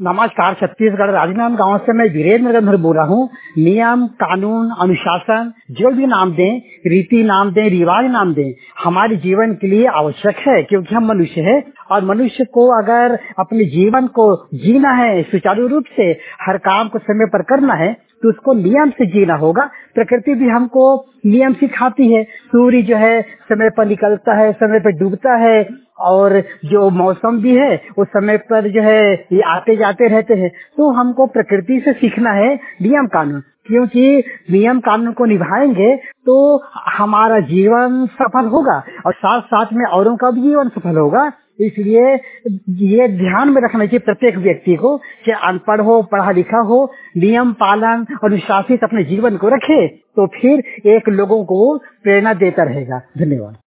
नमस्कार, छत्तीसगढ़ राजनांदगांव से मैं वीरेंद्र गंधर बोल रहा हूँ। नियम, कानून, अनुशासन जो भी नाम दें, रीति नाम दें, रिवाज नाम दें, हमारे जीवन के लिए आवश्यक है, क्योंकि हम मनुष्य हैं और मनुष्य को अगर अपने जीवन को जीना है, सुचारू रूप से हर काम को समय पर करना है, तो उसको नियम से जीना होगा। प्रकृति भी हमको नियम सिखाती है। सूर्य जो है समय पर निकलता है, समय पर डूबता है, और जो मौसम भी है वो समय पर जो है ये आते जाते रहते हैं। तो हमको प्रकृति से सीखना है नियम कानून, क्योंकि नियम कानून को निभाएंगे तो हमारा जीवन सफल होगा और साथ साथ में औरों का भी जीवन सफल होगा। इसलिए ये ध्यान में रखना चाहिए प्रत्येक व्यक्ति को, चाहे अनपढ़ हो, पढ़ा लिखा हो, नियम पालन अनुशासित अपने जीवन को रखे, तो फिर एक लोगों को प्रेरणा देता रहेगा। धन्यवाद।